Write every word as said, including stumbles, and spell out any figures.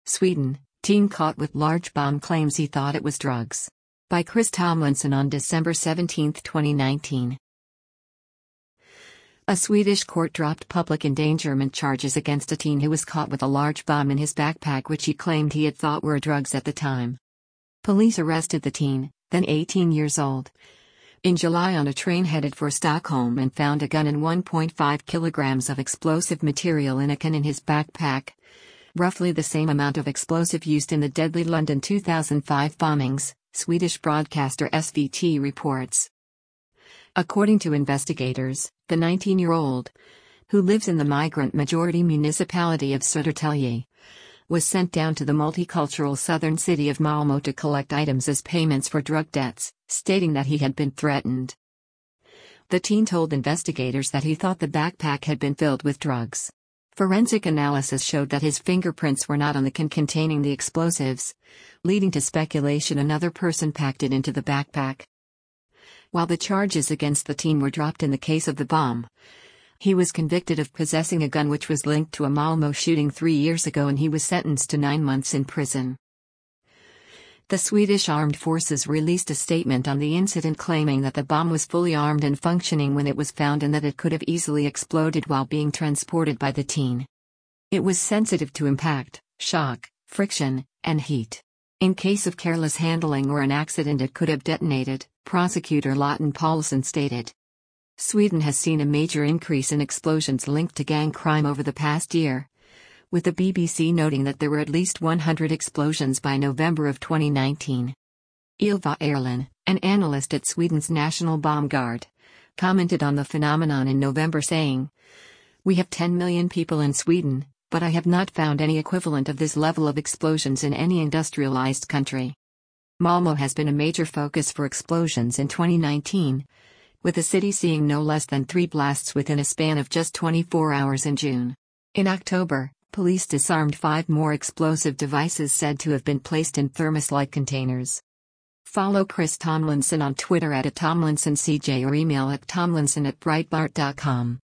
Sweden, teen caught with large bomb claims he thought it was drugs. By Chris Tomlinson on December seventeenth, twenty nineteen. A Swedish court dropped public endangerment charges against a teen who was caught with a large bomb in his backpack which he claimed he had thought were drugs at the time. Police arrested the teen, then eighteen years old, in July on a train headed for Stockholm and found a gun and one point five kilograms of explosive material in a can in his backpack, roughly the same amount of explosive used in the deadly London two thousand five bombings, Swedish broadcaster S V T reports. According to investigators, the nineteen-year-old, who lives in the migrant-majority municipality of Södertälje, was sent down to the multicultural southern city of Malmö to collect items as payments for drug debts, stating that he had been threatened. The teen told investigators that he thought the backpack had been filled with drugs. Forensic analysis showed that his fingerprints were not on the can containing the explosives, leading to speculation another person packed it into the backpack. While the charges against the teen were dropped in the case of the bomb, he was convicted of possessing a gun which was linked to a Malmö shooting three years ago, and he was sentenced to nine months in prison. The Swedish Armed Forces released a statement on the incident claiming that the bomb was fully armed and functioning when it was found and that it could have easily exploded while being transported by the teen. It was sensitive to impact, shock, friction, and heat. In case of careless handling or an accident it could have detonated, prosecutor Lotten Paulsson stated. Sweden has seen a major increase in explosions linked to gang crime over the past year, with the B B C noting that there were at least one hundred explosions by November of twenty nineteen. Ylva Erlin, an analyst at Sweden's National Bomb Guard, commented on the phenomenon in November saying, "We have ten million people in Sweden, but I have not found any equivalent of this level of explosions in any industrialized country." Malmö has been a major focus for explosions in twenty nineteen, with the city seeing no less than three blasts within a span of just twenty-four hours in June. In October, police disarmed five more explosive devices said to have been placed in thermos-like containers. Follow Chris Tomlinson on Twitter at Tomlinson C J or email at tomlinson at breitbart dot com.